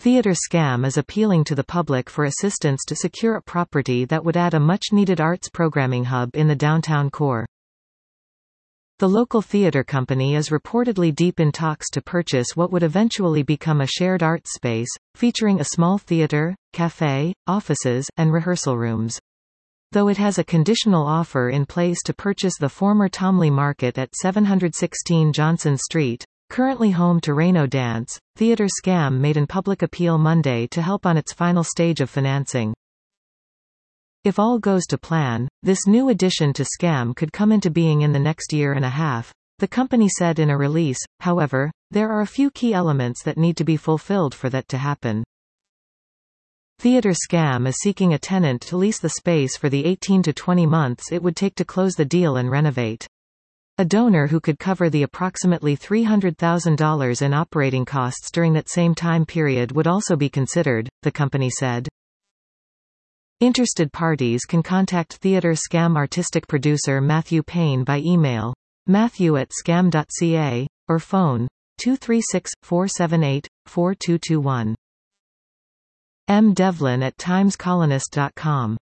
Theater scam is appealing to the public for assistance to secure a property that would add a much-needed arts programming hub in the downtown core. The local theater company is reportedly deep in talks to purchase what would eventually become a shared arts space, featuring a small theater, cafe, offices, and rehearsal rooms. Though it has a conditional offer in place to purchase the former Tomley Market at 716 Johnson Street, currently home to Reno Dance, Theater Scam made an public appeal Monday to help on its final stage of financing. If all goes to plan, this new addition to Scam could come into being in the next year and a half, the company said in a release. However, there are a few key elements that need to be fulfilled for that to happen. Theater Scam is seeking a tenant to lease the space for the 18 to 20 months it would take to close the deal and renovate. A donor who could cover the approximately $300,000 in operating costs during that same time period would also be considered, the company said. Interested parties can contact Theater Scam artistic producer Matthew Payne by email, matthew@scam.ca, or phone, 236-478-4221. M. Devlin at timescolonist.com